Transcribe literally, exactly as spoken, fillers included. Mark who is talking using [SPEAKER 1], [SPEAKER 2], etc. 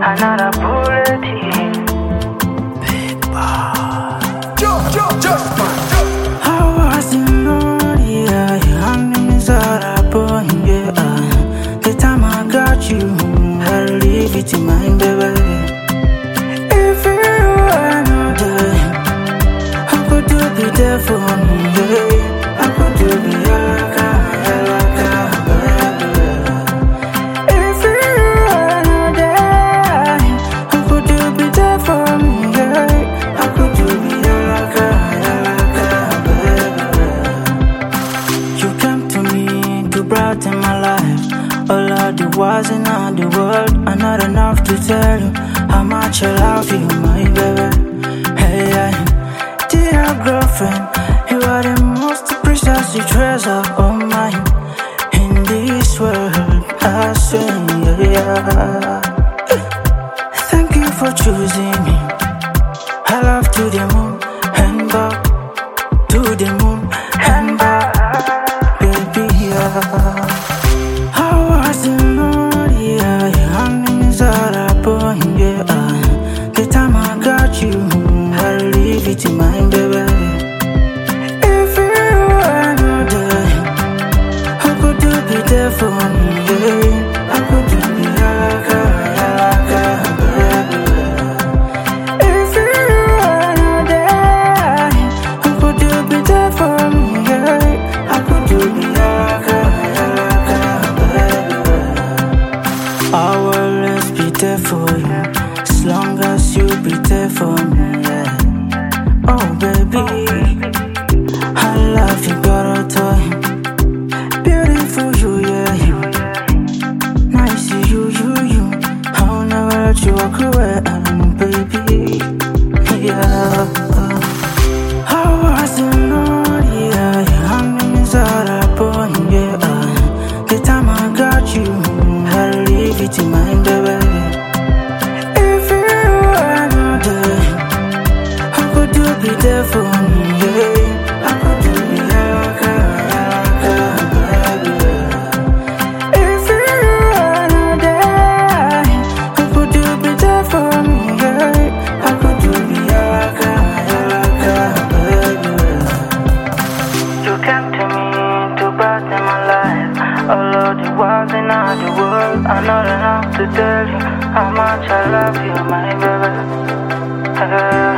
[SPEAKER 1] another bullet.
[SPEAKER 2] How was it not? Yeah, I'm miserable. Yeah, the time I got you, I leave it in my baby. If you were not there, how could you be there for me? Yeah, how could you be like a, baby? If you were not there, how could you be there for me? Yeah, how could you be like a, baby? You came to me to brighten my life. All of the wars in all the world are not enough to tell you how much I love you, my baby. Hey, hey, dear girlfriend, you are the most precious treasure of mine in this world. I swear, yeah. Thank you for choosing me. I love to the moon and back, to the moon and back, baby, yeah. How was it not? Yeah, I'm miserable. Yeah, the time I got you, I leave it in my baby. If you were not there, how could you be there for me? Yeah, how could you be like a, like a, baby? If you were not there, how could you be there for me? Yeah, how could you be like a, like a, baby? I will always be there for you, as long as you be there for me. Yeah. Oh baby, I love you, got a toy. Beautiful you, yeah. Nice you, you, you. I'll never let you walk away, um, baby. Yeah. How was it not? Yeah, I'm miserable. Yeah, the time I got you, I leave it in my baby. If you were not there, how could you be there for me? Yeah, how could you be like a, like a, baby? If you were not there, how could you be there for me? Yeah, how could you be like a, like a, baby? You came to me to brighten my life. All of the wars in all the world are not enough to tell you how much I love you, my baby.